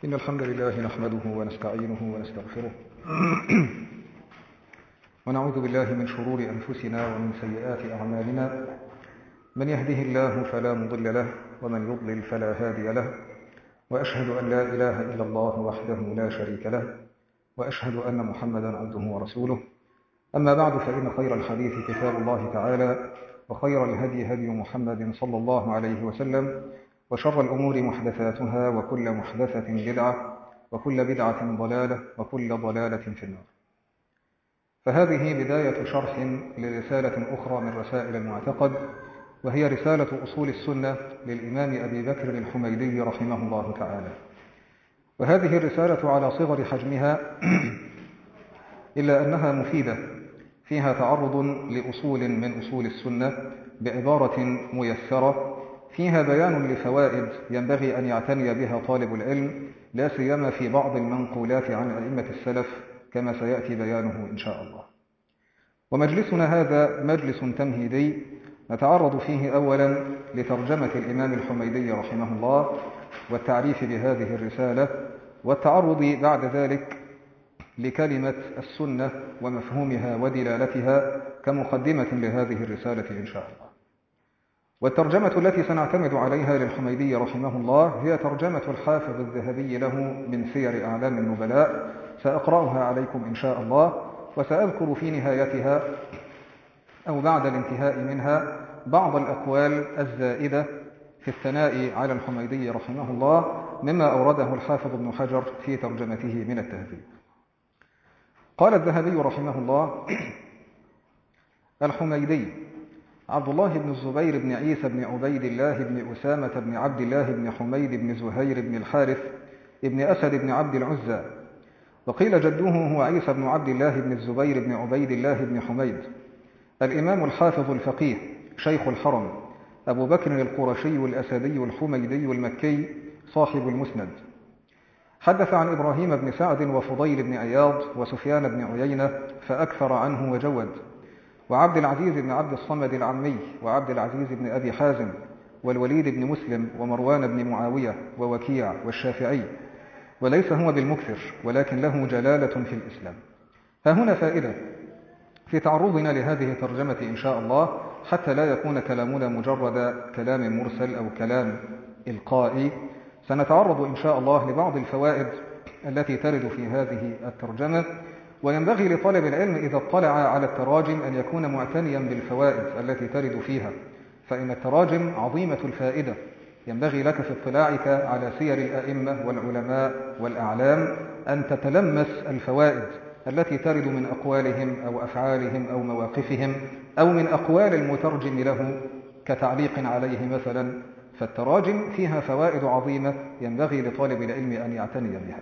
إن الحمد لله نحمده ونستعينه ونستغفره ونعوذ بالله من شرور أنفسنا ومن سيئات أعمالنا. من يهده الله فلا مضل له ومن يضلل فلا هادي له، وأشهد أن لا إله إلا الله وحده لا شريك له، وأشهد أن محمدا عبده ورسوله. أما بعد، فإن خير الحديث كتاب الله تعالى، وخير الهدي هدي محمد صلى الله عليه وسلم، وشر الأمور محدثاتها، وكل محدثة بدعة، وكل بدعة ضلالة، وكل ضلالة في النار. فهذه بداية شرح لرسالة أخرى من رسائل المعتقد، وهي رسالة أصول السنة للإمام أبي بكر الحميدي رحمه الله تعالى. وهذه الرسالة على صغر حجمها إلا أنها مفيدة، فيها تعرض لأصول من أصول السنة بعبارة ميسرة، فيها بيان لفوائد ينبغي أن يعتني بها طالب العلم، لا سيما في بعض المنقولات عن أئمة السلف كما سيأتي بيانه إن شاء الله. ومجلسنا هذا مجلس تمهيدي، نتعرض فيه أولا لترجمة الإمام الحميدي رحمه الله والتعريف بهذه الرسالة، والتعرض بعد ذلك لكلمة السنة ومفهومها ودلالتها كمقدمة لهذه الرسالة إن شاء الله. والترجمة التي سنعتمد عليها للحميدي رحمه الله هي ترجمة الحافظ الذهبي له من سير أعلام النبلاء، سأقرأها عليكم إن شاء الله، وسأذكر في نهايتها أو بعد الانتهاء منها بعض الأقوال الزائدة في الثناء على الحميدي رحمه الله مما أورده الحافظ ابن حجر في ترجمته من التهذيب. قال الذهبي رحمه الله: الحميدي عبد الله بن الزبير بن عيسى بن عبيد الله بن أسامة بن عبد الله بن حميد بن زهير بن الحارث بن أسد بن عبد العزى، وقيل جده هو عيسى بن عبد الله بن الزبير بن عبيد الله بن حميد، الإمام الحافظ الفقيه شيخ الحرم أبو بكر القرشي الأسدي الحميدي المكي صاحب المسند. حدث عن إبراهيم بن سعد وفضيل بن عياض وسفيان بن عيينة فأكثر عنه وجود، وعبد العزيز بن عبد الصمد العمي، وعبد العزيز بن أبي حازم، والوليد بن مسلم، ومروان بن معاوية، ووكيع، والشافعي، وليس هو بالمكثر ولكن له جلالة في الإسلام. ها هنا فائدة في تعرضنا لهذه الترجمة إن شاء الله، حتى لا يكون كلامنا مجرد كلام مرسل أو كلام إلقائي. سنتعرض إن شاء الله لبعض الفوائد التي ترد في هذه الترجمة، وينبغي لطالب العلم إذا اطلع على التراجم أن يكون معتنيا بالفوائد التي ترد فيها، فإن التراجم عظيمة الفائدة. ينبغي لك في اطلاعك على سير الأئمة والعلماء والأعلام أن تتلمس الفوائد التي ترد من أقوالهم أو أفعالهم أو مواقفهم أو من أقوال المترجم له كتعليق عليه مثلا، فالتراجم فيها فوائد عظيمة ينبغي لطالب العلم أن يعتني بها.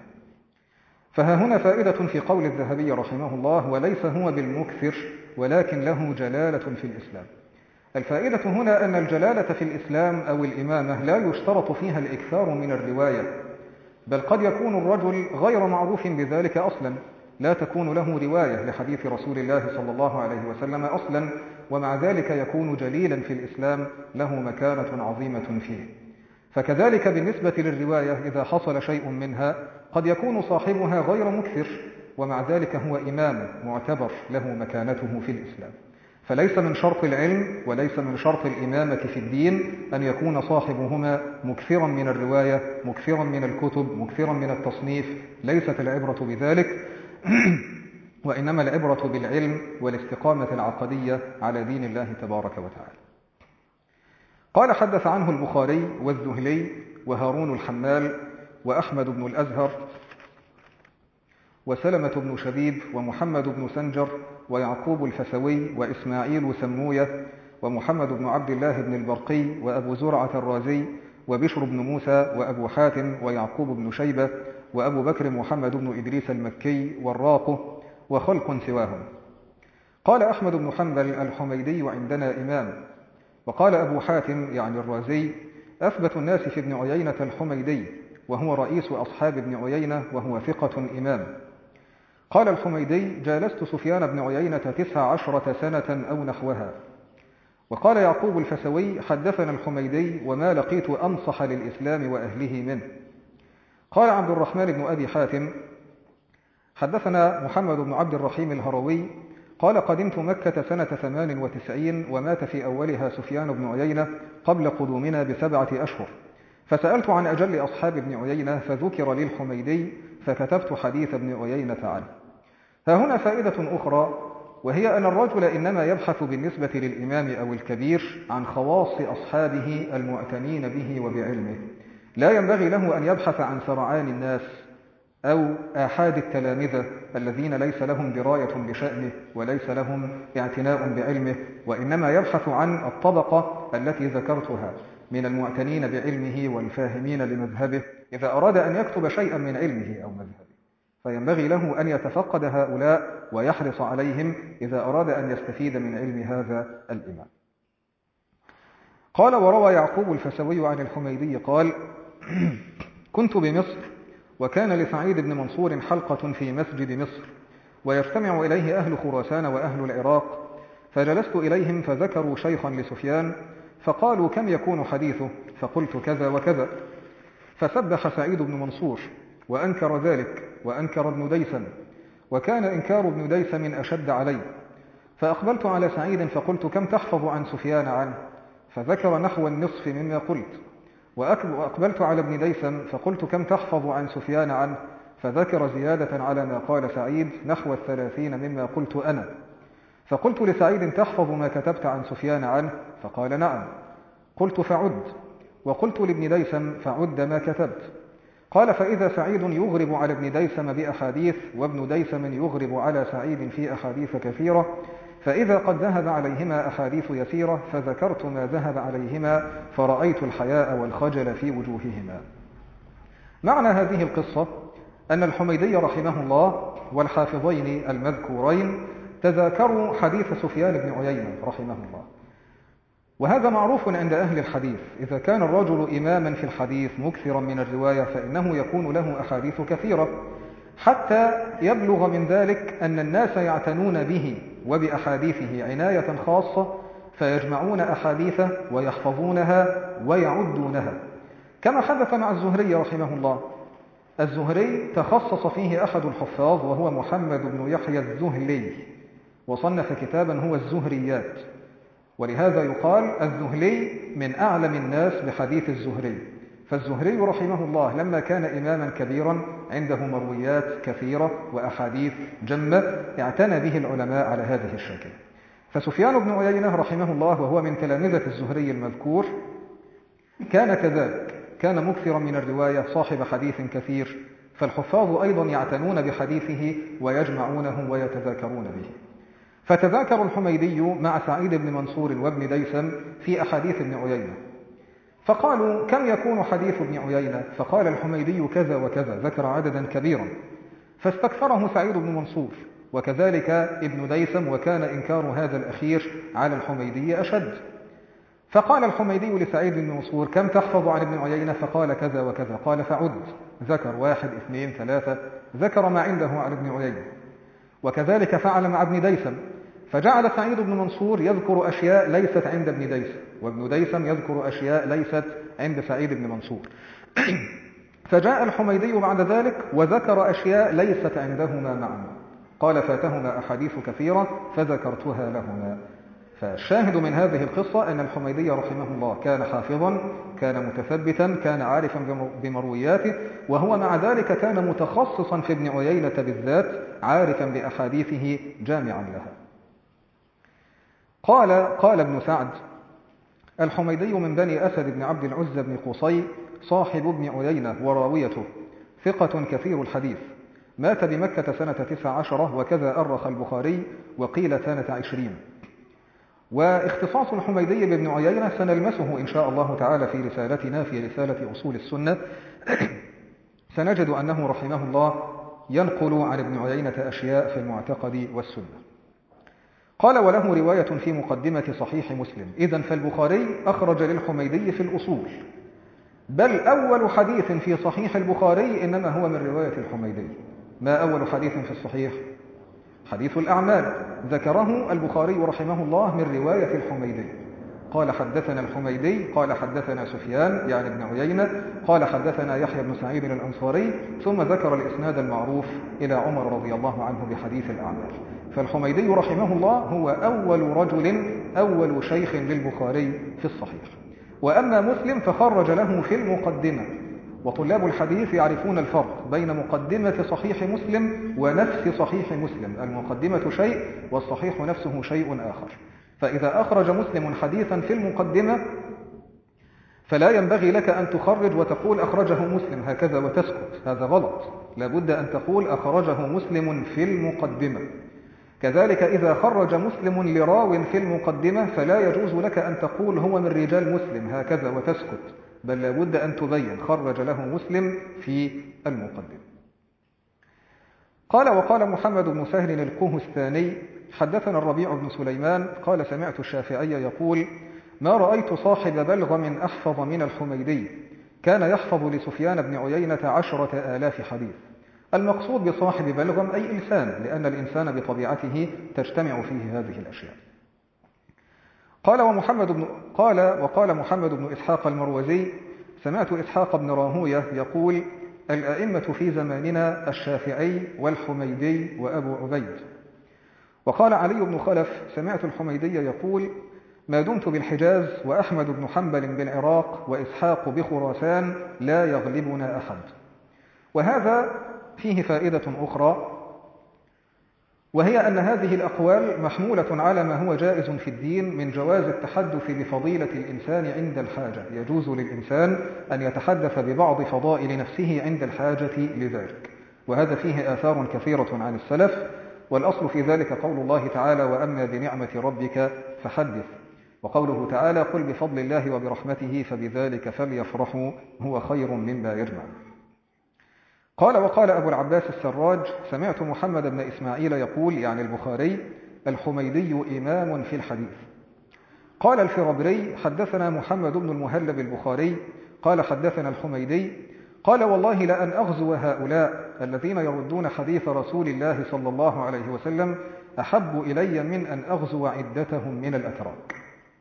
فها هنا فائدة في قول الذهبي رحمه الله: وليس هو بالمكثر ولكن له جلالة في الإسلام. الفائدة هنا أن الجلالة في الإسلام أو الإمامة لا يشترط فيها الإكثار من الرواية، بل قد يكون الرجل غير معروف بذلك أصلا، لا تكون له رواية لحديث رسول الله صلى الله عليه وسلم أصلا، ومع ذلك يكون جليلا في الإسلام له مكانة عظيمة فيه. فكذلك بالنسبة للرواية، إذا حصل شيء منها قد يكون صاحبها غير مكثر، ومع ذلك هو إمام معتبر له مكانته في الإسلام. فليس من شرط العلم وليس من شرط الإمامة في الدين أن يكون صاحبهما مكثرا من الرواية، مكثرا من الكتب، مكثرا من التصنيف، ليست العبرة بذلك وإنما العبرة بالعلم والاستقامة العقدية على دين الله تبارك وتعالى. قال: حدث عنه البخاري والذهلي وهارون الحمال وأحمد بن الأزهر وسلمة بن شبيب ومحمد بن سنجر ويعقوب الفسوي وإسماعيل سموية ومحمد بن عبد الله بن البرقي وأبو زرعة الرازي وبشر بن موسى وأبو حاتم ويعقوب بن شيبة وأبو بكر محمد بن إدريس المكي والراقه وخلق سواهم. قال أحمد بن حنبل: الحميدي عندنا إمام. وقال أبو حاتم يعني الرازي: أثبت الناس في ابن عيينة الحميدي، وهو رئيس أصحاب ابن عيينة وهو ثقة إمام. قال الحميدي: جالست سفيان بن عيينة 19 سنة أو نحوها. وقال يعقوب الفسوي: حدثنا الحميدي وما لقيت أنصح للإسلام وأهله منه. قال عبد الرحمن بن أبي حاتم حدثنا محمد بن عبد الرحيم الهروي قال قدمت مكة سنة 98 ومات في أولها سفيان بن عيينة قبل قدومنا ب7 أشهر، فسألت عن أجل أصحاب ابن عيينة فذكر لي الحميدي فكتبت حديث ابن عيينة عنه. ها هنا فائدة أخرى، وهي أن الرجل إنما يبحث بالنسبة للإمام أو الكبير عن خواص أصحابه المعتنين به وبعلمه، لا ينبغي له أن يبحث عن سرعان الناس أو آحاد التلامذة الذين ليس لهم دراية بشأنه وليس لهم اعتناء بعلمه، وإنما يبحث عن الطبقة التي ذكرتها من المعتنين بعلمه والفاهمين لمذهبه إذا أراد أن يكتب شيئا من علمه أو مذهبه، فينبغي له أن يتفقد هؤلاء ويحرص عليهم إذا أراد أن يستفيد من علم هذا الإمام. قال وروى يعقوب الفسوي عن الحميدي قال كنت بمصر وكان لسعيد بن منصور حلقة في مسجد مصر ويجتمع إليه أهل خراسان وأهل العراق، فجلست إليهم فذكروا شيخا لسفيان فقالوا كم يكون حديثه؟ فقلت كذا وكذا، فسبح سعيد بن منصور وأنكر ذلك وأنكر ابن ديسم، وكان إنكار ابن ديسم أشد علي، فأقبلت على سعيد فقلت كم تحفظ عن سفيان عنه؟ فذكر نحو النصف مما قلت، وأقبلت على ابن ديسم فقلت كم تحفظ عن سفيان عنه؟ فذكر زيادة على ما قال سعيد نحو 30 مما قلت أنا، فقلت لسعيد تحفظ ما كتبت عن سفيان عنه؟ فقال نعم، قلت فعد، وقلت لابن ديسم فعد ما كتبت. قال فإذا سعيد يغرب على ابن ديسم بأحاديث وابن ديسم يغرب على سعيد في أحاديث كثيرة، فإذا قد ذهب عليهما أحاديث يسيرة فذكرت ما ذهب عليهما فرأيت الحياء والخجل في وجوههما. معنى هذه القصة أن الحميدي رحمه الله والحافظين المذكورين تذاكروا حديث سفيان بن عيينة رحمه الله، وهذا معروف عند أهل الحديث، إذا كان الرجل إماما في الحديث مكثرا من الرواية فإنه يكون له أحاديث كثيرة، حتى يبلغ من ذلك أن الناس يعتنون به وبأحاديثه عناية خاصة فيجمعون أحاديثه ويحفظونها ويعدونها، كما حدث مع الزهري رحمه الله. الزهري تخصص فيه أحد الحفاظ وهو محمد بن يحيى الزهلي، وصنف كتابا هو الزهريات، ولهذا يقال الزهلي من أعلم الناس بحديث الزهري. فالزهري رحمه الله لما كان إماما كبيرا عنده مرويات كثيرة وأحاديث جمة اعتنى به العلماء على هذه الشكل. فسفيان بن عيينة رحمه الله وهو من تلامذة الزهري المذكور كان كذلك، كان مكثرا من الرواية صاحب حديث كثير، فالحفاظ أيضا يعتنون بحديثه ويجمعونه ويتذاكرون به. فتذاكر الحميدي مع سعيد بن منصور وابن ديسم في أحاديث ابن عيينة، فقالوا كم يكون حديث ابن عيينة؟ فقال الحميدي كذا وكذا، ذكر عددا كبيرا، فاستكثره سعيد بن منصور وكذلك ابن ديسم، وكان إنكار هذا الأخير على الحميدي أشد. فقال الحميدي لسعيد بن منصور كم تحفظ عن ابن عيينة؟ فقال كذا وكذا، قال فعد، ذكر 1 2 3، ذكر ما عنده عن ابن عيينة، وكذلك فعل مع ابن ديسم، فجعل سعيد بن منصور يذكر أشياء ليست عند ابن ديسم، وابن ديسم يذكر أشياء ليست عند سعيد بن منصور. فجاء الحميدي بعد ذلك وذكر أشياء ليست عندهما معا، قال فاتهما أحاديث كثيرة فذكرتها لهما. فالشاهد من هذه القصة أن الحميدي رحمه الله كان حافظا، كان متثبتا، كان عارفا بمروياته، وهو مع ذلك كان متخصصا في ابن عيينة بالذات، عارفا بأحاديثه جامعا لها. قال ابن سعد الحميدي من بني أسد بن عبد العزى بن قصي صاحب ابن عيينة وراويته، ثقة كثير الحديث، مات بمكة سنة 19 وكذا أرخ البخاري وقيل سنة 20. واختصاص الحميدي بابن عيينة سنلمسه إن شاء الله تعالى في رسالتنا في رسالة أصول السنة. سنجد أنه رحمه الله ينقل عن ابن عيينة أشياء في المعتقد والسنة. قال وله رواية في مقدمة صحيح مسلم. إذن فالبخاري أخرج للحميدي في الأصول، بل أول حديث في صحيح البخاري إنما هو من رواية الحميدي. ما أول حديث في الصحيح؟ حديث الأعمال، ذكره البخاري رحمه الله من رواية الحميدي. قال حدثنا الحميدي قال حدثنا سفيان يعني ابن عيينة قال حدثنا يحيى بن سعيد الأنصاري، ثم ذكر الإسناد المعروف إلى عمر رضي الله عنه بحديث الأعمال. فالحميدي رحمه الله هو أول شيخ للبخاري في الصحيح. وأما مسلم فخرج له في المقدمة، وطلاب الحديث يعرفون الفرق بين مقدمة صحيح مسلم ونفس صحيح مسلم. المقدمة شيء والصحيح نفسه شيء آخر. فإذا أخرج مسلم حديثا في المقدمة فلا ينبغي لك أن تخرج وتقول أخرجه مسلم هكذا وتسكت، هذا غلط. لابد أن تقول أخرجه مسلم في المقدمة. كذلك إذا خرج مسلم لراو في المقدمة فلا يجوز لك أن تقول هو من رجال مسلم هكذا وتسكت، بل لابد أن تبين خرج له مسلم في المقدمة. قال وقال محمد بن سهل الكهستاني حدثنا الربيع بن سليمان قال سمعت الشافعي يقول ما رأيت صاحب بلغم أحفظ من الحميدي، كان يحفظ لسفيان بن عيينة 10,000 حديث. المقصود بصاحب بلغم أي إنسان، لأن الإنسان بطبيعته تجتمع فيه هذه الأشياء. قال وقال محمد بن إسحاق المروزي سمعت إسحاق بن راهوية يقول الأئمة في زماننا الشافعي والحميدي وأبو عبيد. وقال علي بن خلف سمعت الحميدي يقول ما دمت بالحجاز وأحمد بن حنبل بالعراق وإسحاق بخراسان لا يغلبنا أحد. وهذا فيه فائدة أخرى، وهي أن هذه الأقوال محمولة على ما هو جائز في الدين من جواز التحدث بفضيلة الإنسان عند الحاجة. يجوز للإنسان أن يتحدث ببعض فضائل نفسه عند الحاجة لذلك، وهذا فيه آثار كثيرة عن السلف. والأصل في ذلك قول الله تعالى وأما بنعمة ربك فحدث، وقوله تعالى قل بفضل الله وبرحمته فبذلك فليفرحوا هو خير مما يجمعون. قال وقال أبو العباس السراج سمعت محمد بن إسماعيل يقول يعني البخاري الحميدي إمام في الحديث. قال الفربري حدثنا محمد بن المهلب البخاري قال حدثنا الحميدي قال والله لأن أغزو هؤلاء الذين يردون حديث رسول الله صلى الله عليه وسلم أحب إلي من أن أغزو عدتهم من الأتراك.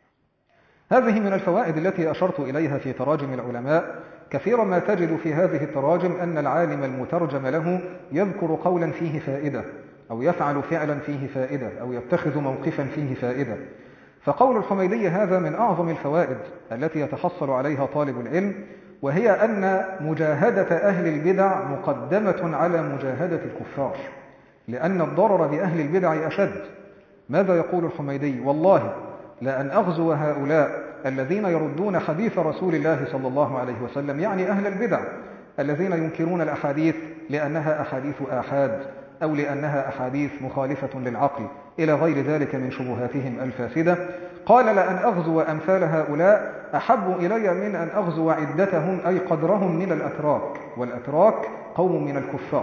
هذه من الفوائد التي أشرت إليها في تراجم العلماء. كثيرا ما تجد في هذه التراجم أن العالم المترجم له يذكر قولا فيه فائدة، أو يفعل فعلا فيه فائدة، أو يتخذ موقفا فيه فائدة. فقول الحميدي هذا من أعظم الفوائد التي يتحصل عليها طالب العلم، وهي أن مجاهدة أهل البدع مقدمة على مجاهدة الكفار، لأن الضرر بأهل البدع أشد. ماذا يقول الحميدي؟ والله لأن أغزو هؤلاء الذين يردون حديث رسول الله صلى الله عليه وسلم، يعني أهل البدع الذين ينكرون الأحاديث لأنها أحاديث آحاد أو لأنها أحاديث مخالفة للعقل إلى غير ذلك من شبهاتهم الفاسدة. قال لأن أغزو أمثال هؤلاء أحب إلي من أن أغزو عدتهم أي قدرهم من الأتراك، والأتراك قوم من الكفار.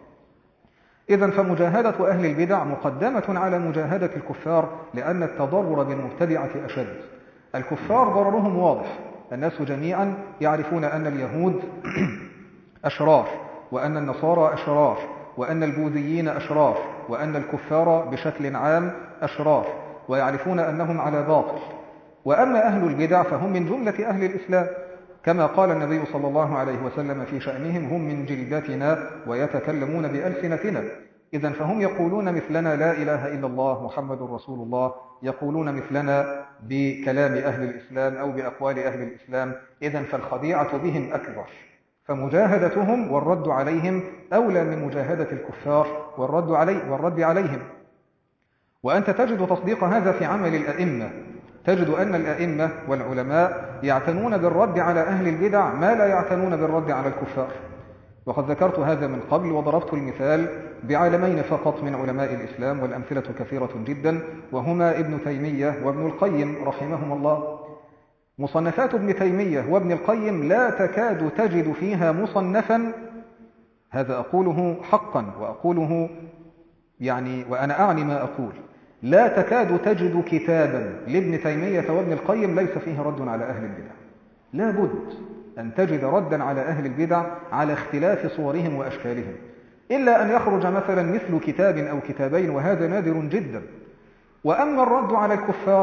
إذن فمجاهدة أهل البدع مقدمة على مجاهدة الكفار، لأن التضرر بالمبتدعة أشد. الكفار ضررهم واضح، الناس جميعا يعرفون أن اليهود أشرار، وأن النصارى أشرار، وأن البوذيين أشرار، وأن الكفار بشكل عام أشرار، ويعرفون أنهم على باطل. وأما أهل البدع فهم من جملة أهل الإسلام، كما قال النبي صلى الله عليه وسلم في شأنهم هم من جلدتنا ويتكلمون بألسنتنا. إذن فهم يقولون مثلنا لا إله إلا الله محمد رسول الله، يقولون مثلنا بكلام أهل الإسلام أو بأقوال أهل الإسلام. إذن فالخديعة بهم أكبر، فمجاهدتهم والرد عليهم أولى من مجاهدة الكفار والرد عليهم. وأنت تجد تصديق هذا في عمل الأئمة، تجد أن الأئمة والعلماء يعتنون بالرد على أهل البدع ما لا يعتنون بالرد على الكفار. وقد ذكرت هذا من قبل وضربت المثال بعالمين فقط من علماء الإسلام، والأمثلة كثيرة جدا، وهما ابن تيمية وابن القيم رحمهم الله. مصنفات ابن تيمية وابن القيم لا تكاد تجد فيها مصنفا، هذا أقوله حقا وأقوله يعني وأنا أعني ما أقول، لا تكاد تجد كتابا لابن تيمية وابن القيم ليس فيه رد على أهل البدع. لا بد أن تجد ردا على أهل البدع على اختلاف صورهم وأشكالهم، إلا أن يخرج مثلا مثل كتاب أو كتابين، وهذا نادر جدا. وأما الرد على الكفار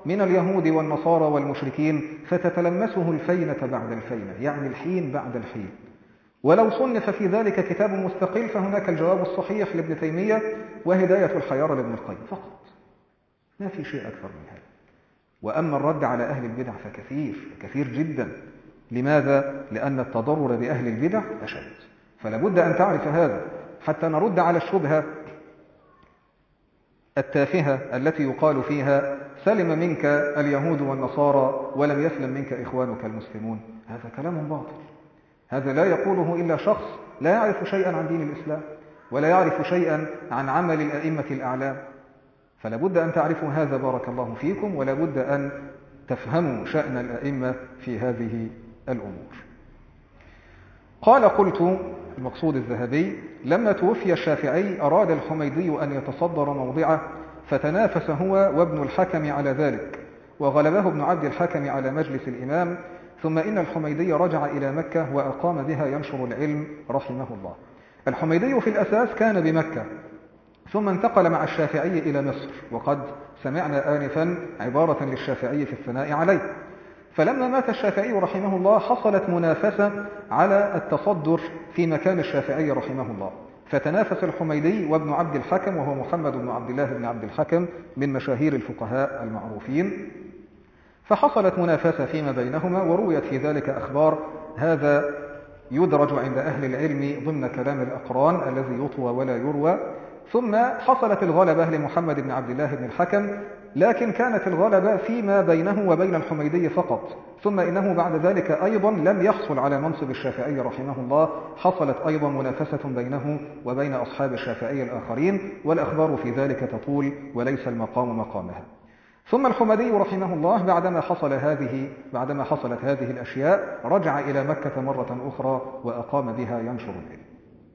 من اليهود والنصارى والمشركين فتتلمسه الفينة بعد الفينة، يعني الحين بعد الحين. ولو صنف في ذلك كتاب مستقل فهناك الجواب الصحيح لابن تيمية وهداية الحيارى لابن القيم فقط، ما في شيء أكثر من هذا. وأما الرد على أهل البدع فكثير جدا. لماذا؟ لأن التضرر بأهل البدع أشد، فلا بد أن تعرف هذا حتى نرد على الشبهة التافهة التي يقال فيها سلم منك اليهود والنصارى ولم يسلم منك إخوانك المسلمون. هذا كلام باطل، هذا لا يقوله إلا شخص لا يعرف شيئا عن دين الإسلام ولا يعرف شيئا عن عمل الأئمة الأعلام. فلا بد أن تعرفوا هذا بارك الله فيكم، ولا بد أن تفهموا شأن الأئمة في هذه الأمور. قلت المقصود الذهبي: لما توفي الشافعي أراد الحميدي أن يتصدر موضعه، فتنافس هو وابن الحكم على ذلك، وغلبه ابن عبد الحكم على مجلس الإمام. ثم إن الحميدي رجع إلى مكة وأقام بها ينشر العلم رحمه الله. الحميدي في الأساس كان بمكة، ثم انتقل مع الشافعي إلى مصر، وقد سمعنا آنفا عبارة للشافعي في الثناء عليه. فلما مات الشافعي رحمه الله حصلت منافسة على التصدر في مكان الشافعي رحمه الله، فتنافس الحميدي وابن عبد الحكم، وهو محمد بن عبد الله بن عبد الحكم من مشاهير الفقهاء المعروفين. فحصلت منافسة فيما بينهما، ورويت في ذلك أخبار. هذا يدرج عند أهل العلم ضمن كلام الأقران الذي يطوى ولا يروى. ثم حصلت الغلبة لمحمد بن عبد الله بن الحكم، لكن كانت الغلبة فيما بينه وبين الحميدي فقط. ثم إنه بعد ذلك أيضا لم يحصل على منصب الشافعي رحمه الله، حصلت أيضا منافسة بينه وبين أصحاب الشافعي الآخرين، والأخبار في ذلك تطول وليس المقام مقامها. ثم الحميدي رحمه الله بعدما حصلت هذه الأشياء رجع إلى مكة مرة أخرى وأقام بها ينشر العلم.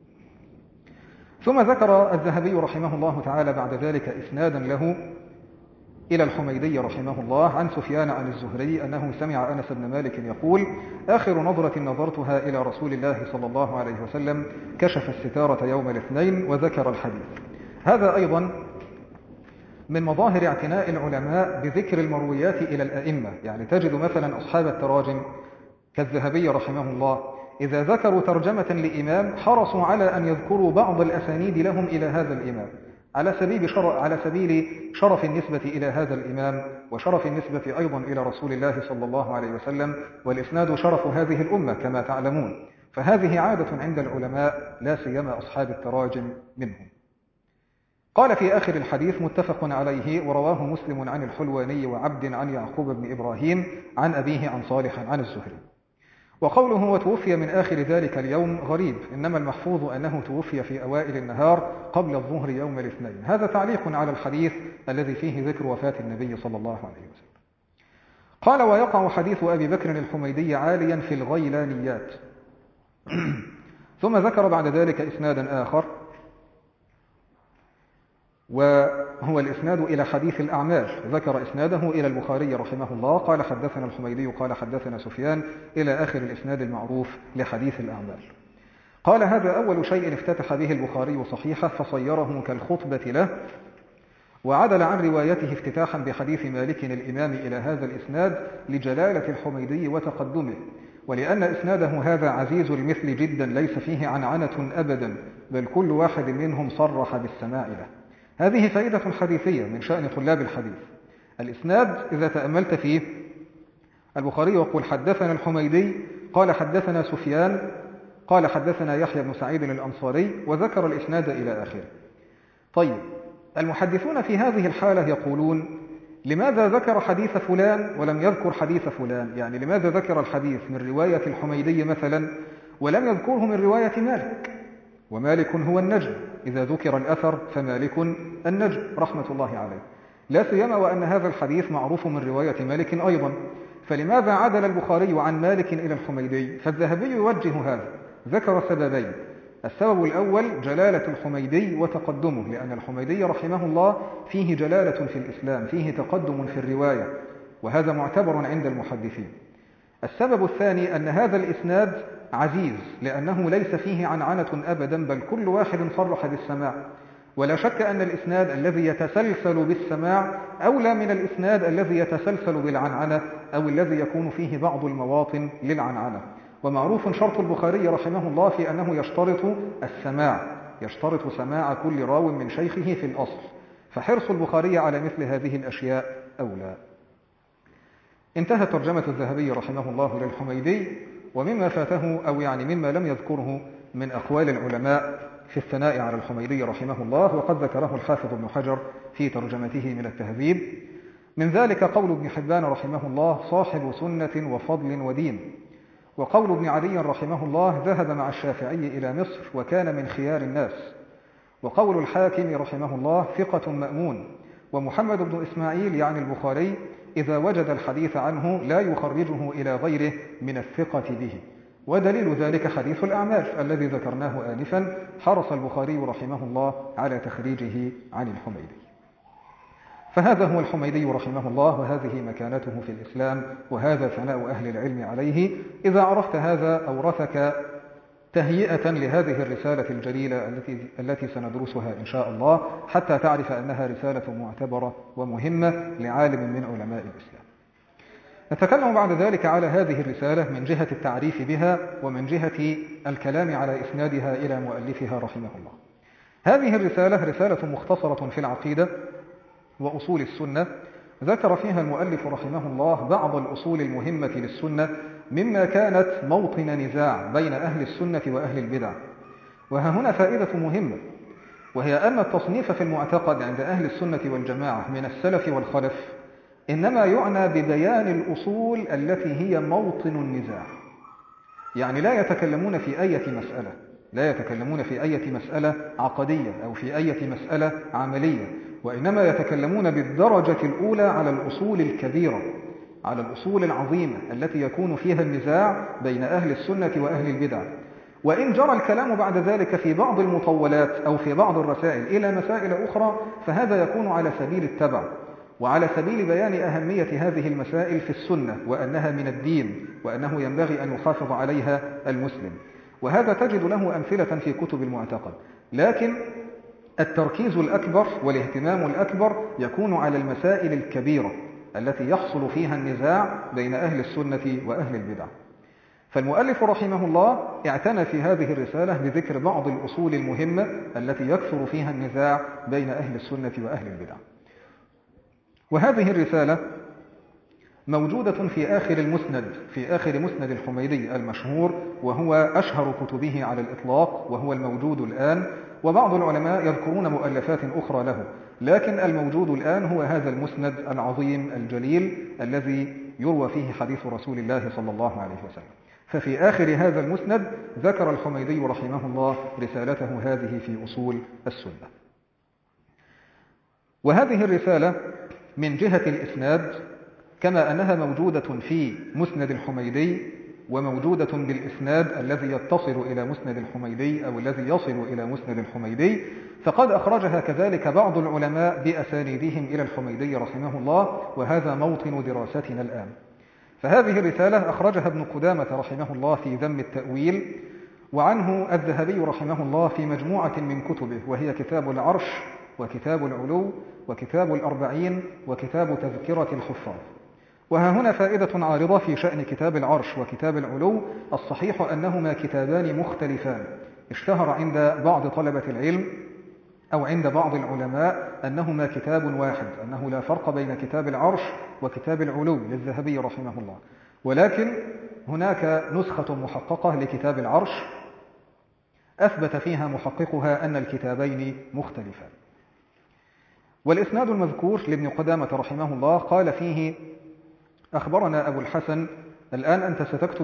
ثم ذكر الذهبي رحمه الله تعالى بعد ذلك إسنادا له إلى الحميدي رحمه الله عن سفيان عن الزهري أنه سمع أنس بن مالك يقول: آخر نظرة نظرتها إلى رسول الله صلى الله عليه وسلم كشف الستارة يوم الاثنين، وذكر الحديث. هذا أيضا من مظاهر اعتناء العلماء بذكر المرويات إلى الأئمة. يعني تجد مثلا أصحاب التراجم كالذهبي رحمه الله إذا ذكروا ترجمة لإمام حرصوا على أن يذكروا بعض الأسانيد لهم إلى هذا الإمام على سبيل شرف النسبة إلى هذا الإمام، وشرف النسبة أيضا إلى رسول الله صلى الله عليه وسلم، والإسناد شرف هذه الأمة كما تعلمون. فهذه عادة عند العلماء لا سيما أصحاب التراجم منهم. قال في آخر الحديث: متفق عليه، ورواه مسلم عن الحلواني وعبد عن يعقوب بن إبراهيم عن أبيه عن صالح عن الزهري. وقوله وتوفي من آخر ذلك اليوم غريب، إنما المحفوظ أنه توفي في أوائل النهار قبل الظهر يوم الاثنين. هذا تعليق على الحديث الذي فيه ذكر وفاة النبي صلى الله عليه وسلم. قال: ويقع حديث أبي بكر الحميدي عاليا في الغيلانيات. ثم ذكر بعد ذلك إسنادا آخر، وهو الإسناد إلى حديث الأعمال. ذكر إسناده إلى البخاري رحمه الله قال: حدثنا الحميدي قال حدثنا سفيان، إلى آخر الإسناد المعروف لحديث الأعمال. قال: هذا أول شيء افتتح به البخاري صحيحه، فصيره كالخطبة له، وعدل عن روايته افتتاحا بحديث مالك الإمام إلى هذا الإسناد لجلالة الحميدي وتقدمه، ولأن إسناده هذا عزيز المثل جدا، ليس فيه عنعنة أبدا، بل كل واحد منهم صرح بالسماع له. هذه فائدة حديثية من شأن طلاب الحديث. الإسناد إذا تأملت فيه، البخاري يقول: حدثنا الحميدي قال حدثنا سفيان قال حدثنا يحيى بن سعيد الأنصاري، وذكر الإسناد إلى آخره. طيب، المحدثون في هذه الحالة يقولون: لماذا ذكر حديث فلان ولم يذكر حديث فلان؟ يعني لماذا ذكر الحديث من رواية الحميدي مثلا ولم يذكره من رواية مالك؟ ومالك هو النجم، إذا ذكر الأثر فمالك النجم رحمة الله عليه، لا سيما وأن هذا الحديث معروف من رواية مالك أيضا. فلماذا عدل البخاري عن مالك إلى الحميدي؟ فالذهبي يوجه هذا، ذكر سببين. السبب الأول جلالة الحميدي وتقدمه، لأن الحميدي رحمه الله فيه جلالة في الإسلام، فيه تقدم في الرواية، وهذا معتبر عند المحدثين. السبب الثاني أن هذا الإسناد عزيز، لأنه ليس فيه عنعنة أبدا، بل كل واحد صرح بالسماع. ولا شك أن الإسناد الذي يتسلسل بالسماع أولى من الإسناد الذي يتسلسل بالعنعنة أو الذي يكون فيه بعض المواطن للعنعنة. ومعروف شرط البخاري رحمه الله في أنه يشترط سماع كل راو من شيخه في الأصل، فحرص البخاري على مثل هذه الأشياء أولى. انتهت ترجمة الذهبي رحمه الله للحميدي، ومما فاته أو مما لم يذكره من أقوال العلماء في الثناء على الحميدي رحمه الله، وقد ذكره الحافظ ابن حجر في ترجمته من التهذيب. من ذلك قول ابن حبان رحمه الله: صاحب سنة وفضل ودين. وقول ابن علي رحمه الله: ذهب مع الشافعي إلى مصر وكان من خيار الناس. وقول الحاكم رحمه الله: ثقة مأمون. ومحمد بن إسماعيل البخاري إذا وجد الحديث عنه لا يخرجه إلى غيره من الثقة به. ودليل ذلك حديث الأعمال الذي ذكرناه آنفا، حرص البخاري رحمه الله على تخريجه عن الحميدي. فهذا هو الحميدي رحمه الله، وهذه مكانته في الإسلام، وهذا ثناء أهل العلم عليه. إذا عرفت هذا أورثك تهيئة لهذه الرسالة الجليلة التي سندرسها إن شاء الله، حتى تعرف أنها رسالة معتبرة ومهمة لعالم من علماء الإسلام. نتكلم بعد ذلك على هذه الرسالة من جهة التعريف بها، ومن جهة الكلام على إسنادها إلى مؤلفها رحمه الله. هذه الرسالة رسالة مختصرة في العقيدة وأصول السنة، ذكر فيها المؤلف رحمه الله بعض الأصول المهمة للسنة مما كانت موطن نزاع بين أهل السنة وأهل البدع. وها هنا فائدة مهمة، وهي أن التصنيف في المعتقد عند أهل السنة والجماعة من السلف والخلف إنما يعنى ببيان الأصول التي هي موطن النزاع. لا يتكلمون في أي مسألة عقدية أو في أي مسألة عملية، وإنما يتكلمون بالدرجة الأولى على الأصول الكبيرة، على الأصول العظيمة التي يكون فيها النزاع بين أهل السنة وأهل البدع. وإن جرى الكلام بعد ذلك في بعض المطولات أو في بعض الرسائل إلى مسائل أخرى، فهذا يكون على سبيل التبع وعلى سبيل بيان أهمية هذه المسائل في السنة، وأنها من الدين، وأنه ينبغي أن يحافظ عليها المسلم. وهذا تجد له أمثلة في كتب المعتقد، لكن التركيز الأكبر والاهتمام الأكبر يكون على المسائل الكبيرة التي يحصل فيها النزاع بين أهل السنة وأهل البدع. فالمؤلف رحمه الله اعتنى في هذه الرسالة بذكر بعض الأصول المهمة التي يكثر فيها النزاع بين أهل السنة وأهل البدع. وهذه الرسالة موجودة في آخر مسند الحميدي المشهور، وهو أشهر كتبه على الإطلاق، وهو الموجود الآن. وبعض العلماء يذكرون مؤلفات أخرى له، لكن الموجود الآن هو هذا المسند العظيم الجليل الذي يروى فيه حديث رسول الله صلى الله عليه وسلم. ففي آخر هذا المسند ذكر الحميدي رحمه الله رسالته هذه في أصول السنة. وهذه الرسالة من جهة الإسناد، كما أنها موجودة في مسند الحميدي وموجودة بالإسناد الذي يتصل إلى مسند الحميدي أو الذي يصل إلى مسند الحميدي، فقد أخرجها كذلك بعض العلماء بأسانيدهم إلى الحميدي رحمه الله، وهذا موطن دراستنا الآن. فهذه الرسالة أخرجها ابن قدامة رحمه الله في ذم التأويل، وعنه الذهبي رحمه الله في مجموعة من كتبه، وهي كتاب العرش وكتاب العلو وكتاب الأربعين وكتاب تذكرة الحفاظ. وها هنا فائدة عارضة في شأن كتاب العرش وكتاب العلو. الصحيح أنهما كتابان مختلفان، اشتهر عند بعض طلبة العلم أو عند بعض العلماء أنهما كتاب واحد، أنه لا فرق بين كتاب العرش وكتاب العلو للذهبي رحمه الله، ولكن هناك نسخة محققة لكتاب العرش أثبت فيها محققها أن الكتابين مختلفان. والإسناد المذكور لابن قدامة رحمه الله قال فيه: أخبرنا أبو الحسن. الآن أنت ستكتب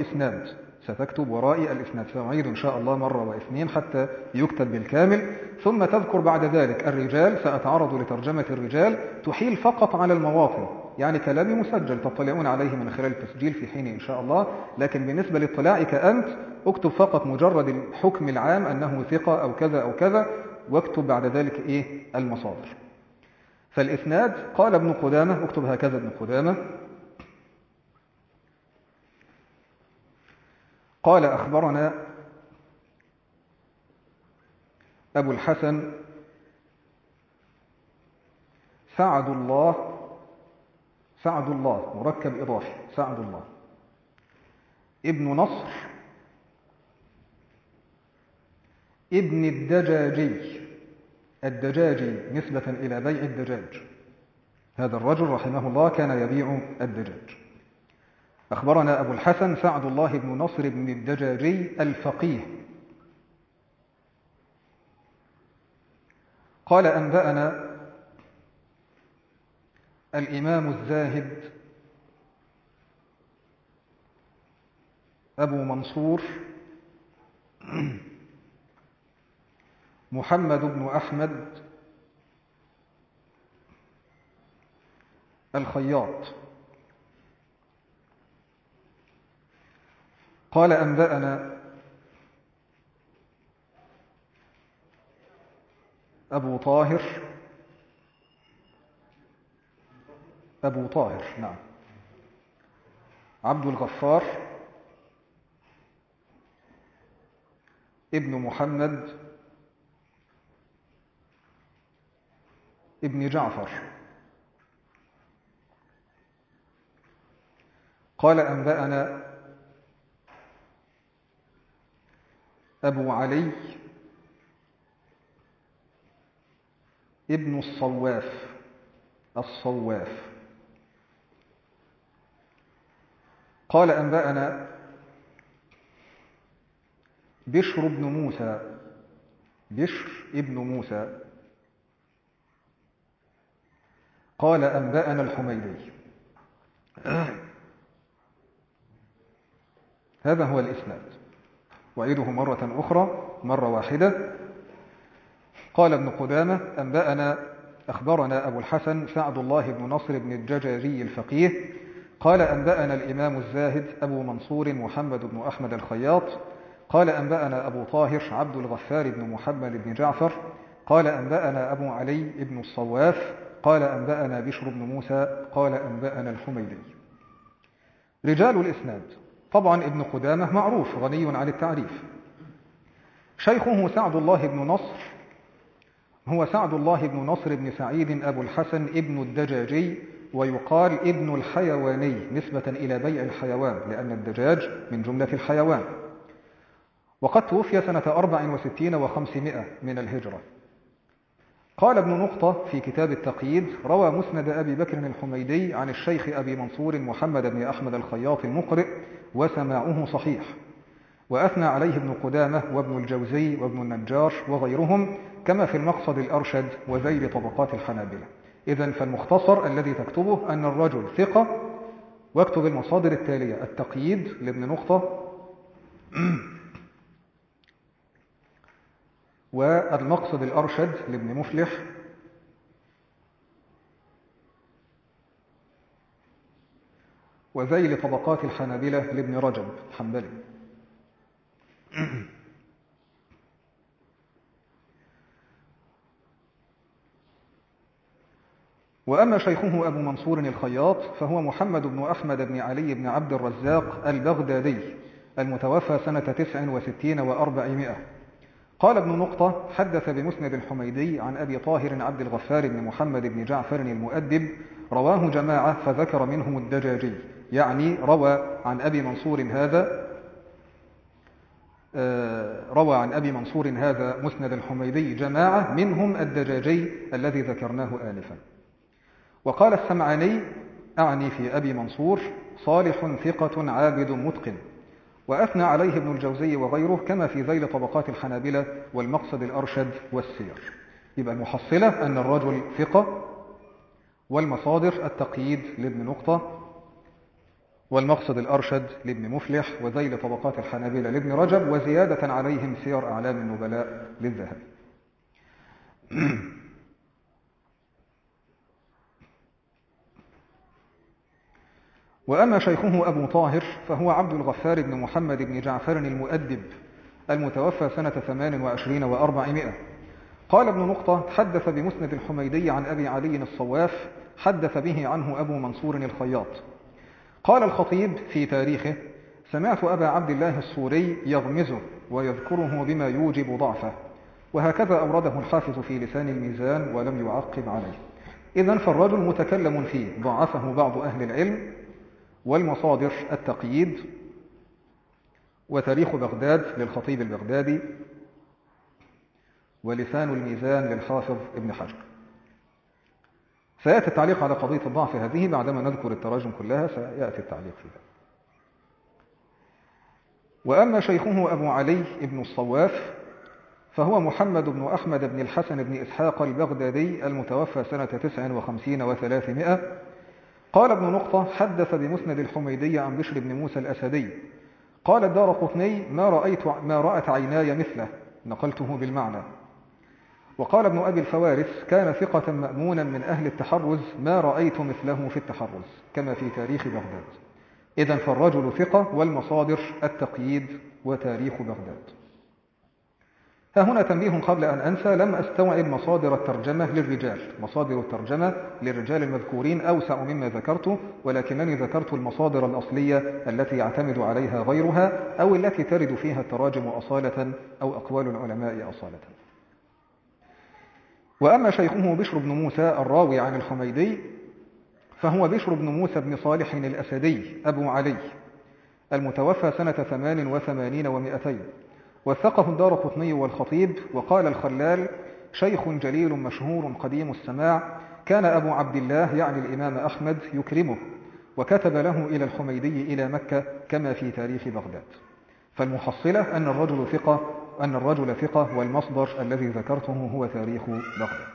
وراء الإسناد، سنعيد إن شاء الله مرة واثنين حتى يكتب بالكامل، ثم تذكر بعد ذلك الرجال. سأتعرض لترجمة الرجال، تحيل فقط على المواطن، كلامي مسجل تطلعون عليه من خلال التسجيل في حين إن شاء الله، لكن بالنسبة لاطلاعك أنت اكتب فقط مجرد الحكم العام أنه ثقة أو كذا أو كذا، واكتب بعد ذلك المصادر. فالإسناد قال ابن قدامة، اكتب هكذا ابن قدامة، قال: أخبرنا أبو الحسن سعد الله مركب إضافي، سعد الله ابن نصر ابن الدجاجي نسبة إلى بيع الدجاج. هذا الرجل رحمه الله كان يبيع الدجاج. أخبرنا أبو الحسن سعد الله بن نصر بن الدجاجي الفقيه قال أنبأنا الإمام الزاهد أبو منصور محمد بن أحمد الخياط قال أنبأنا أبو طاهر نعم عبد الغفار ابن محمد ابن جعفر قال أنبأنا أبو علي ابن الصواف قال أنبأنا بشر ابن موسى قال أنبأنا الحميدي. هذا هو الإسناد، وأعيده مرة أخرى مرة واحدة. قال ابن قدامة أخبرنا أبو الحسن سعد الله بن نصر بن الدجاجي الفقيه قال أنبأنا الإمام الزاهد أبو منصور محمد بن أحمد الخياط قال أنبأنا أبو طاهر عبد الغفار بن محمد بن جعفر قال أنبأنا أبو علي بن الصواف قال أنبأنا بشر بن موسى قال أنبأنا الحميدي. رجال الإسناد طبعا ابن قدامة معروف غني عن التعريف. شيخه سعد الله بن نصر هو سعد الله بن نصر بن سعيد أبو الحسن ابن الدجاجي، ويقال ابن الحيواني نسبة إلى بيع الحيوان لأن الدجاج من جملة الحيوان. وقد توفي سنة 64 و500 من الهجرة. قال ابن نقطة في كتاب التقييد روى مسند أبي بكر الحميدي عن الشيخ أبي منصور محمد بن أحمد الخياط المقرئ وسماعه صحيح، وأثنى عليه ابن قدامة وابن الجوزي وابن النجار وغيرهم كما في المقصد الأرشد وذيل طبقات الحنابلة. إذن فالمختصر الذي تكتبه أن الرجل ثقة، واكتب المصادر التالية: التقييد لابن نقطة، والمقصد الأرشد لابن مفلح، وذيل طبقات الحنابلة لابن رجب الحنبلي. وأما شيخه أبو منصور الخياط فهو محمد بن أحمد بن علي بن عبد الرزاق البغدادي المتوفى سنة 69 و400. قال ابن نقطة: حدث بمسند الحميدي عن أبي طاهر عبد الغفار بن محمد بن جعفر المؤدب، رواه جماعة فذكر منهم الدجاجي، يعني روى عن أبي منصور هذا مسند الحميدي جماعة منهم الدجاجي الذي ذكرناه آنفا. وقال السمعاني: أعني في أبي منصور صالح ثقة عابد متقن. وأثنى عليه ابن الجوزي وغيره كما في ذيل طبقات الحنابلة والمقصد الأرشد والسير. يبقى المحصلة أن الرجل ثقة، والمصادر التقييد لابن نقطة، والمقصد الأرشد لابن مفلح، وذيل طبقات الحنابلة لابن رجب، وزيادة عليهم سير أعلام النبلاء للذهبي. وأما شيخه أبو طاهر فهو عبد الغفار بن محمد بن جعفر المؤدب المتوفى سنة 28 و400. قال ابن نقطة: حدث بمسند الحميدي عن أبي علي الصواف، حدث به عنه أبو منصور الخياط. قال الخطيب في تاريخه: سمعت أبا عبد الله الصوري يغمزه ويذكره بما يوجب ضعفه. وهكذا أورده الحافظ في لسان الميزان ولم يعقب عليه. إذن فالرجل متكلم فيه ضعفه بعض أهل العلم، والمصادر التقييد وتاريخ بغداد للخطيب البغدادي ولسان الميزان للحافظ ابن حجر. سيأتي التعليق على قضية الضعف هذه بعدما نذكر التراجم كلها، سيأتي التعليق فيها. وأما شيخه أبو علي بن الصواف فهو محمد بن أحمد بن الحسن بن إسحاق البغدادي المتوفى سنة 59 و300. قال ابن نقطة: حدث بمسند الحميدي عن بشر بن موسى الأسدي قال الدارقطني: ما رأت عيناي مثله، نقلته بالمعنى. وقال ابن أبي الفوارس: كان ثقة مأمونا من أهل التحرز، ما رأيت مثله في التحرز، كما في تاريخ بغداد. إذن فالرجل ثقة، والمصادر التقييد وتاريخ بغداد. ها هنا تنبيه قبل أن أنسى: لم أستوعب مصادر الترجمة للرجال. مصادر الترجمة للرجال المذكورين أوسع مما ذكرته، ولكنني ذكرت المصادر الأصلية التي يعتمد عليها غيرها، أو التي ترد فيها التراجم أصالة أو أقوال العلماء أصالة. وأما شيخه بشر بن موسى الراوي عن الحميدي فهو بشر بن موسى بن صالح الأسدي أبو علي المتوفى سنة 88 و200، وثقه الدارقطني والخطيب. وقال الخلال: شيخ جليل مشهور قديم السماع، كان أبو عبد الله يعني الإمام أحمد يكرمه، وكتب له إلى الحميدي إلى مكة، كما في تاريخ بغداد. فالمحصلة أن الرجل ثقة، والمصدر الذي ذكرته هو تاريخ بغداد.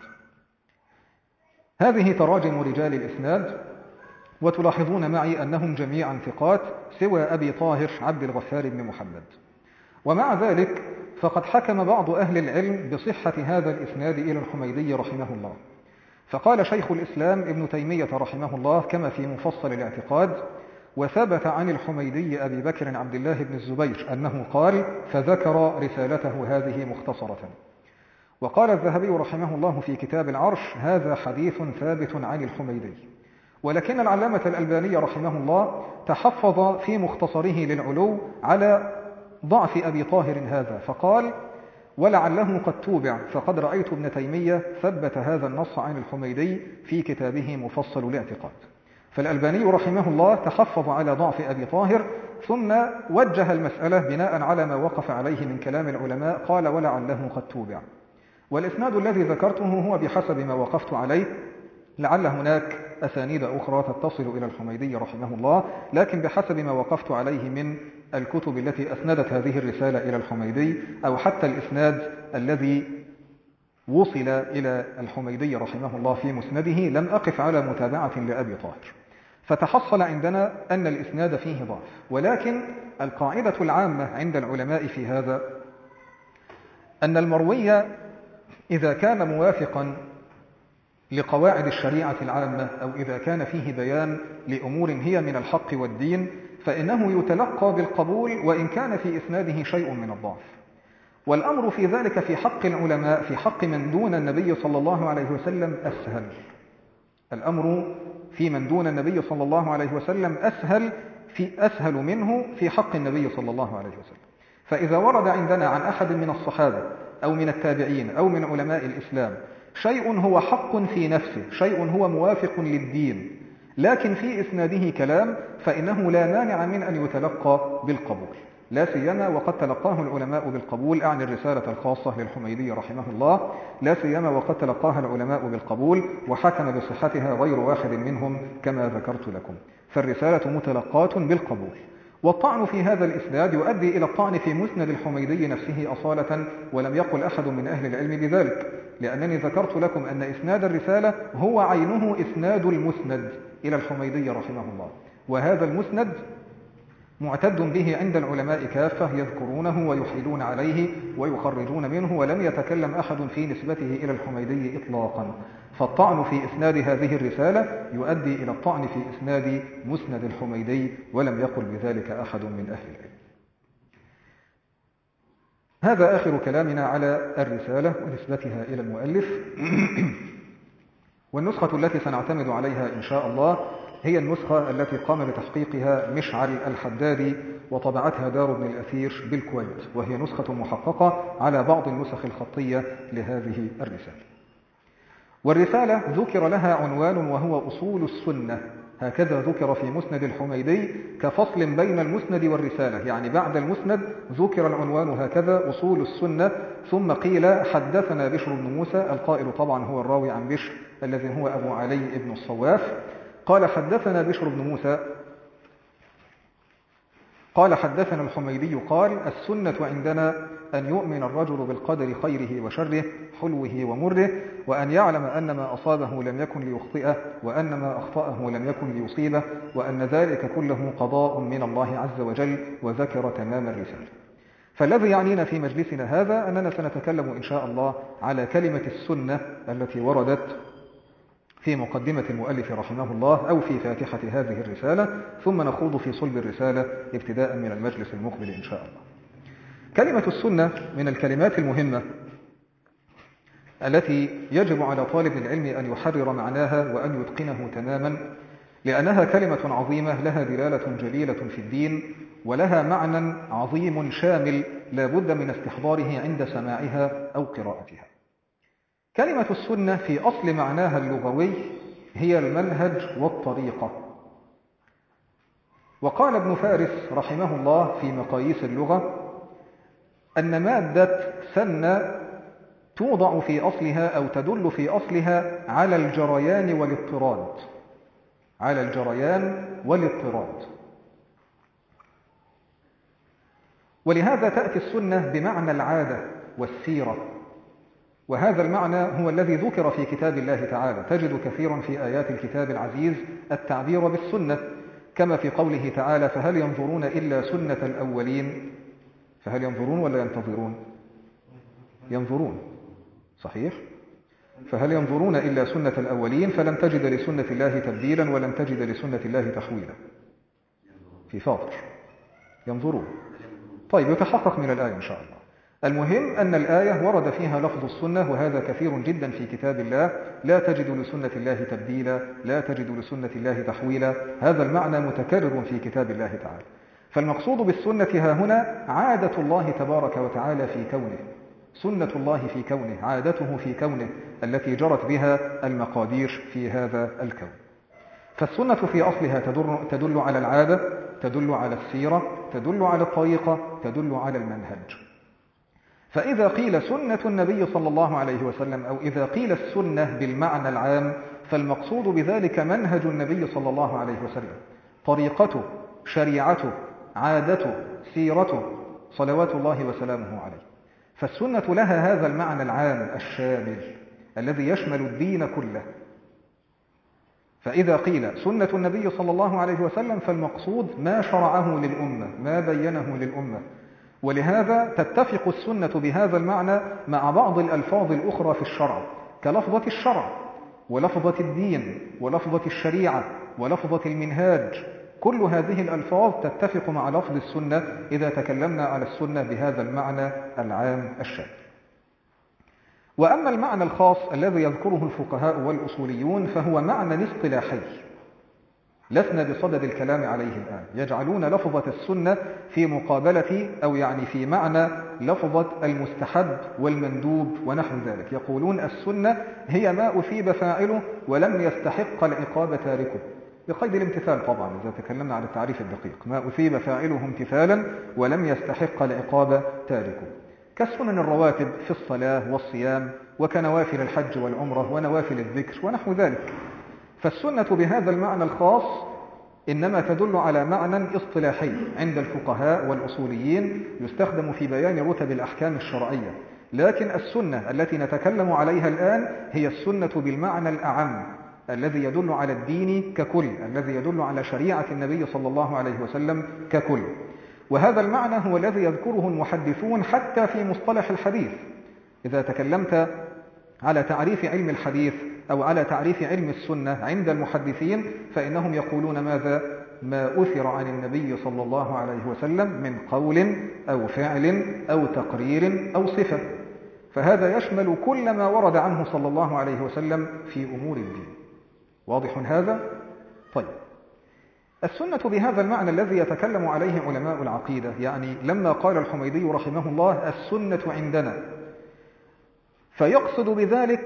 هذه تراجم رجال الإسناد، وتلاحظون معي أنهم جميعا ثقات سوى أبي طاهر عبد الغفار بن محمد. ومع ذلك فقد حكم بعض أهل العلم بصحة هذا الإسناد إلى الحميدي رحمه الله. فقال شيخ الإسلام ابن تيمية رحمه الله كما في مفصل الاعتقاد: وثبت عن الحميدي أبي بكر عبد الله بن الزبير أنه قال، فذكر رسالته هذه مختصرة. وقال الذهبي رحمه الله في كتاب العرش: هذا حديث ثابت عن الحميدي. ولكن العلامة الألباني رحمه الله تحفظ في مختصره للعلو على ضعف أبي طاهر هذا، فقال: ولعله قد توبع، فقد رأيت ابن تيمية ثبت هذا النص عن الحميدي في كتابه مفصل الاعتقاد. فالألباني رحمه الله تحفظ على ضعف أبي طاهر، ثم وجه المسألة بناء على ما وقف عليه من كلام العلماء، قال: ولعله قد توبع. والإسناد الذي ذكرته هو بحسب ما وقفت عليه، لعل هناك أسانيد أخرى تتصل إلى الحميدي رحمه الله، لكن بحسب ما وقفت عليه من الكتب التي أسندت هذه الرسالة إلى الحميدي، أو حتى الإسناد الذي وصل إلى الحميدي رحمه الله في مسنده، لم أقف على متابعة لأبي طاهر. فتحصل عندنا أن الإسناد فيه ضعف. ولكن القاعدة العامة عند العلماء في هذا أن المروي إذا كان موافقا لقواعد الشريعة العامة، أو إذا كان فيه بيان لأمور هي من الحق والدين، فإنه يتلقى بالقبول وإن كان في إسناده شيء من الضعف. والأمر في ذلك في حق العلماء، في حق من دون النبي صلى الله عليه وسلم أسهل. الأمر في من دون النبي صلى الله عليه وسلم أسهل منه في حق النبي صلى الله عليه وسلم. فإذا ورد عندنا عن أحد من الصحابة أو من التابعين أو من علماء الإسلام شيء هو حق في نفسه، شيء هو موافق للدين، لكن في إسناده كلام، فإنه لا مانع من أن يتلقى بالقبول، لا سيما وقد تلقاه العلماء بالقبول. أعني الرسالة الخاصة للحميدي رحمه الله، لا سيما وقد تلقاها العلماء بالقبول وحكم بصحتها غير واحد منهم كما ذكرت لكم. فالرسالة متلقاة بالقبول. والطعن في هذا الإسناد يؤدي إلى الطعن في مسند الحميدي نفسه أصالة، ولم يقل أحد من أهل العلم بذلك، لأنني ذكرت لكم أن إسناد الرسالة هو عينه إسناد المسند إلى الحميدي رحمه الله، وهذا المسند معتد به عند العلماء كافة، يذكرونه ويحيلون عليه ويخرجون منه، ولم يتكلم أحد في نسبته إلى الحميدي إطلاقا. فالطعن في إسناد هذه الرسالة يؤدي إلى الطعن في إسناد مسند الحميدي، ولم يقل بذلك أحد من أهل العلم. هذا آخر كلامنا على الرسالة ونسبتها إلى المؤلف. والنسخة التي سنعتمد عليها إن شاء الله هي النسخة التي قام بتحقيقها مشعل الحدادي وطبعتها دار ابن الأثير بالكويت، وهي نسخة محققة على بعض النسخ الخطية لهذه الرسالة. والرسالة ذكر لها عنوان وهو أصول السنة، هكذا ذكر في مسند الحميدي كفصل بين المسند والرسالة، يعني بعد المسند ذكر العنوان هكذا أصول السنة. ثم قيل حدثنا بشر بن موسى، القائل طبعا هو الراوي عن بشر الذي هو أبو علي بن الصواف، قال حدثنا بشر بن موسى قال حدثنا الحميدي قال السنة عندنا أن يؤمن الرجل بالقدر خيره وشره حلوه ومره، وأن يعلم أن ما أصابه لم يكن ليخطئه، وأن ما أخطأه لم يكن ليصيبه، وأن ذلك كله قضاء من الله عز وجل، وذكر تمام الرسالة. فالذي يعنينا في مجلسنا هذا أننا سنتكلم إن شاء الله على كلمة السنة التي وردت في مقدمة المؤلف رحمه الله أو في فاتحة هذه الرسالة، ثم نخوض في صلب الرسالة ابتداء من المجلس المقبل إن شاء الله. كلمة السنة من الكلمات المهمة التي يجب على طالب العلم أن يحرر معناها وأن يتقنه تماما، لأنها كلمة عظيمة لها دلالة جليلة في الدين، ولها معنى عظيم شامل لا بد من استحضاره عند سماعها أو قراءتها. كلمة السنة في أصل معناها اللغوي هي المنهج والطريقة. وقال ابن فارس رحمه الله في مقاييس اللغة أن مادة سن توضع في أصلها أو تدل في أصلها على الجريان والاضطراد، على الجريان والاضطراد. ولهذا تأتي السنة بمعنى العادة والسيرة، وهذا المعنى هو الذي ذكر في كتاب الله تعالى. تجد كثيرا في آيات الكتاب العزيز التعبير بالسنة، كما في قوله تعالى فهل ينظرون إلا سنة الأولين. فهل ينظرون ولا ينتظرون؟ ينظرون، صحيح. فهل ينظرون إلا سنة الأولين فلن تجد لسنة الله تبديلا ولن تجد لسنة الله تحويلا. في فاضل ينظرون. طيب يتحقق من الآية إن شاء الله. المهم أن الآية ورد فيها لفظ السنة، وهذا كثير جدا في كتاب الله. لا تجد لسنة الله تبديلا، لا تجد لسنة الله تحويلا، هذا المعنى متكرر في كتاب الله تعالى. فالمقصود بالسنة ها هنا عادة الله تبارك وتعالى في كونه، سنة الله في كونه، عادته في كونه التي جرت بها المقادير في هذا الكون. فالسنة في أصلها تدل على العادة، تدل على السيرة، تدل على الطريقة، تدل على المنهج. فإذا قيل سنة النبي صلى الله عليه وسلم، أو إذا قيل السنة بالمعنى العام، فالمقصود بذلك منهج النبي صلى الله عليه وسلم، طريقته، شريعته، عادته، سيرته، صلوات الله وسلامه عليه. فالسنة لها هذا المعنى العام الشامل الذي يشمل الدين كله. فإذا قيل سنة النبي صلى الله عليه وسلم فالمقصود ما شرعه للأمة، ما بينه للأمة. ولهذا تتفق السنة بهذا المعنى مع بعض الألفاظ الأخرى في الشرع، كلفظة الشرع ولفظة الدين ولفظة الشريعة ولفظة المنهاج. كل هذه الألفاظ تتفق مع لفظ السنة إذا تكلمنا على السنة بهذا المعنى العام الشامل. وأما المعنى الخاص الذي يذكره الفقهاء والأصوليون فهو معنى اصطلاحي لسنا بصدد الكلام عليه الآن. يجعلون لفظة السنة في مقابلة أو يعني في معنى لفظة المستحب والمندوب ونحو ذلك. يقولون السنة هي ما أثيب فاعله ولم يستحق العقاب تاركه، بقيد الامتثال طبعا إذا تكلمنا على التعريف الدقيق، ما أثيب فاعله امتثالا ولم يستحق العقاب تاركه، كالسنن الرواتب في الصلاة والصيام، وكنوافل الحج والعمرة ونوافل الذكر ونحو ذلك. فالسنة بهذا المعنى الخاص إنما تدل على معنى اصطلاحي عند الفقهاء والأصوليين يستخدم في بيان رتب الأحكام الشرعية. لكن السنة التي نتكلم عليها الآن هي السنة بالمعنى الأعم الذي يدل على الدين ككل، الذي يدل على شريعة النبي صلى الله عليه وسلم ككل. وهذا المعنى هو الذي يذكره المحدثون حتى في مصطلح الحديث. إذا تكلمت على تعريف علم الحديث أو على تعريف علم السنة عند المحدثين فإنهم يقولون ماذا؟ ما أثر عن النبي صلى الله عليه وسلم من قول أو فعل أو تقرير أو صفة. فهذا يشمل كل ما ورد عنه صلى الله عليه وسلم في أمور الدين. واضح هذا؟ طيب، السنة بهذا المعنى الذي يتكلم عليه علماء العقيدة، يعني لما قال الحميدي رحمه الله السنة عندنا، فيقصد بذلك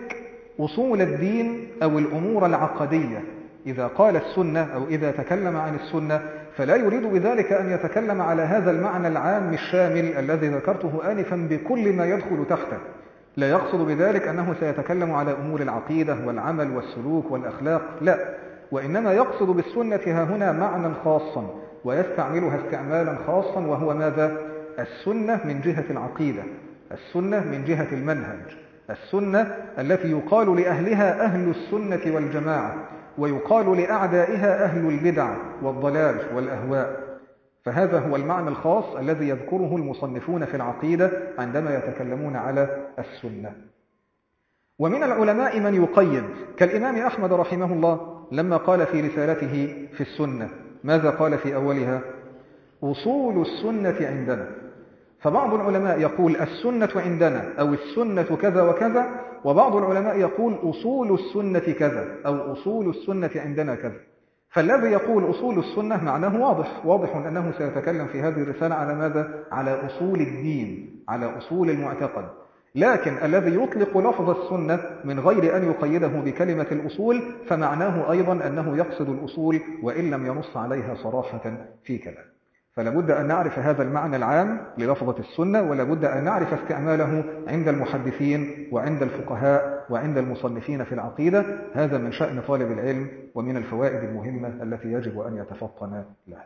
أصول الدين أو الأمور العقدية. إذا قال السنة أو إذا تكلم عن السنة فلا يريد بذلك أن يتكلم على هذا المعنى العام الشامل الذي ذكرته آنفا بكل ما يدخل تحته. لا يقصد بذلك أنه سيتكلم على أمور العقيدة والعمل والسلوك والأخلاق، لا، وإنما يقصد بالسنة ها هنا معنى خاصا ويستعملها استعمالا خاصا، وهو ماذا؟ السنة من جهة العقيدة، السنة من جهة المنهج، السنة التي يقال لأهلها أهل السنة والجماعة، ويقال لأعدائها أهل البدع والضلال والأهواء. فهذا هو المعنى الخاص الذي يذكره المصنفون في العقيدة عندما يتكلمون على السنة. ومن العلماء من يقيد كالإمام أحمد رحمه الله لما قال في رسالته في السنة، ماذا قال في أولها؟ أصول السنة عندنا. فبعض العلماء يقول السنة عندنا أو السنة كذا وكذا، وبعض العلماء يقول أصول السنة كذا أو أصول السنة عندنا كذا. فالذي يقول أصول السنة معناه واضح أنه سيتكلم في هذه الرسالة على ماذا؟ على أصول الدين، على أصول المعتقد. لكن الذي يطلق لفظ السنة من غير أن يقيده بكلمة الأصول فمعناه أيضا أنه يقصد الأصول وإن لم ينص عليها صراحة في كلام. فلا بد أن نعرف هذا المعنى العام للفظة السنة، ولا بد أن نعرف استعماله عند المحدثين وعند الفقهاء وعند المصنفين في العقيدة. هذا من شأن طالب العلم ومن الفوائد المهمة التي يجب أن يتفطن لها.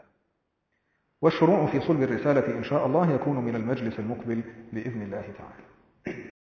والشروع في صلب الرسالة إن شاء الله يكون من المجلس المقبل بإذن الله تعالى.